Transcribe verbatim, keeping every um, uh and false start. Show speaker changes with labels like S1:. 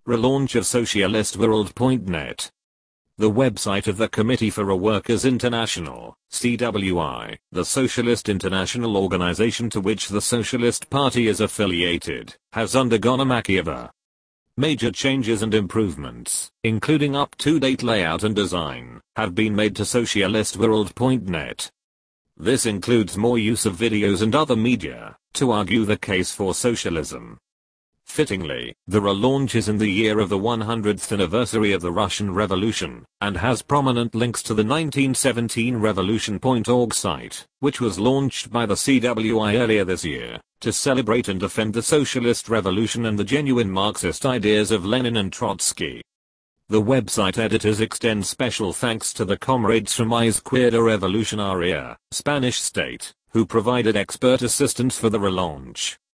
S1: Relaunch of Socialist World dot net. The website of the Committee for a Workers' International, C W I, the Socialist International organization to which the Socialist Party is affiliated, has undergone a makeover. Major changes and improvements, including up-to-date layout and design, have been made to Socialist World dot net. This includes more use of videos and other media, to argue the case for socialism. Fittingly, the relaunch is in the year of the one hundredth anniversary of the Russian Revolution, and has prominent links to the nineteen seventeen revolution dot org site, which was launched by the C W I earlier this year, to celebrate and defend the socialist revolution and the genuine Marxist ideas of Lenin and Trotsky. The website editors extend special thanks to the comrades from Izquierda Revolucionaria, Spanish State, who provided expert assistance for the relaunch.